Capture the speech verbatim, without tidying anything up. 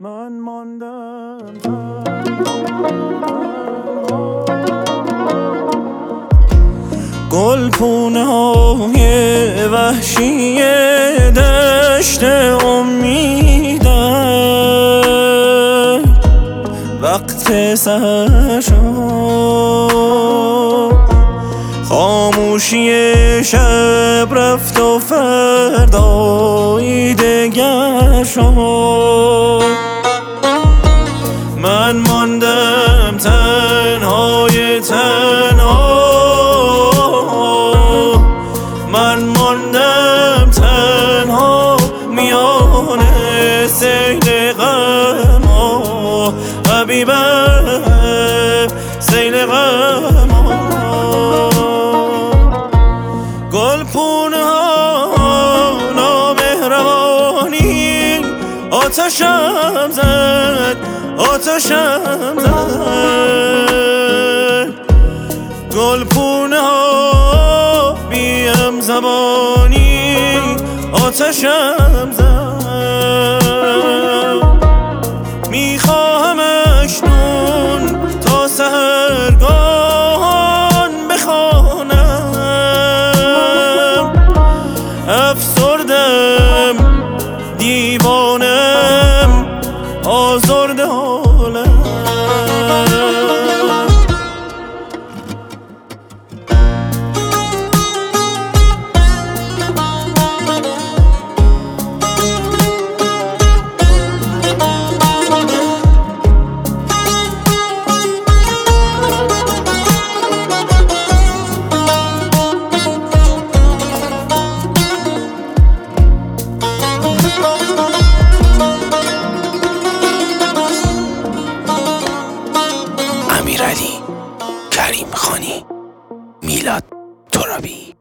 من ماندم گلپونه های وحشی دشت امیدم وقت سحر شد، خاموشی شب رفت و فردایی دگر شد. من ماندم تنهای تنها، من ماندم تنها میان سیل غم‌ها، حبیبم سیل غم‌ها. گلپونه ها نامهربانی آتشم زد، آتشم زد. گلپونه ها بیم زبانی آتشم زد. میخواهم اکنون تا سحرگاهان بخوانم، افسردم دیوانم آزرده حالم. امیرعلی کریمخانی، میلاد ترابی.